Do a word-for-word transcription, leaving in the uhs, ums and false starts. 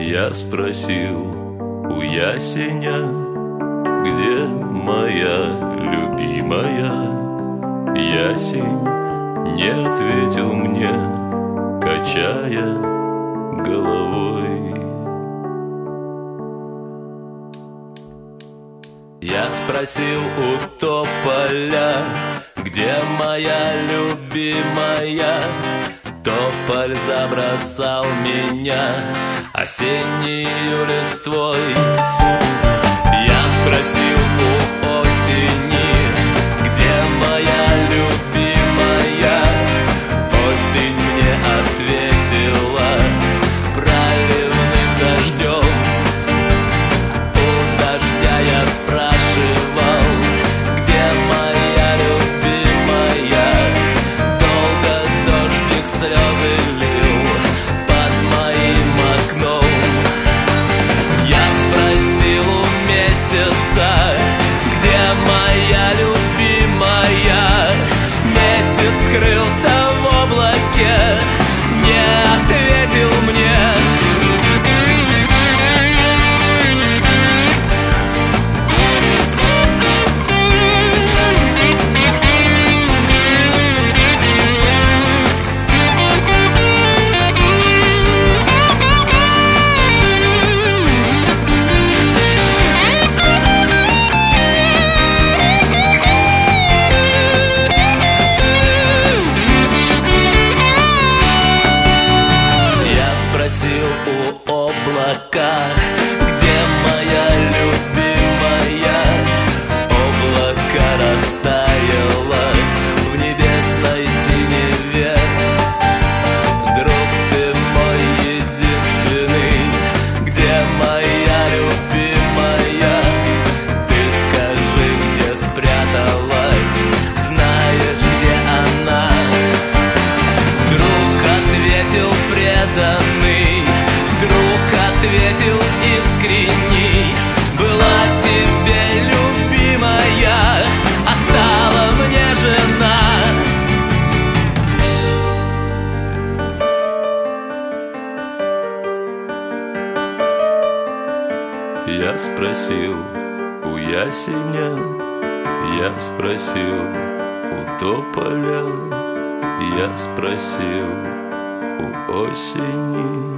Я спросил у ясеня, где моя любимая. Ясень не ответил мне, качая головой. Я спросил у тополя, где моя любимая. Тополь забросал меня осеннею листвой. Я спросил у осени, где моя любимая. Осень мне ответила проливным дождем. У дождя я спрашивал, где моя любимая. Долго дождик слезы лил под моим окном. Я спросил у месяца, где моя любимая. Месяц скрылся в облаке, не ответил мне. Спросил у облака, где моя любимая. Облако растаяло в небесной синеве. Друг ты мой единственный, где моя любимая? Ты скажи, где спряталась, знаешь, где она? Друг ответил преданный, ответил искренний: была тебе любимая, а стала мне жена. Я спросил у ясеня, я спросил у тополя, я спросил у осени.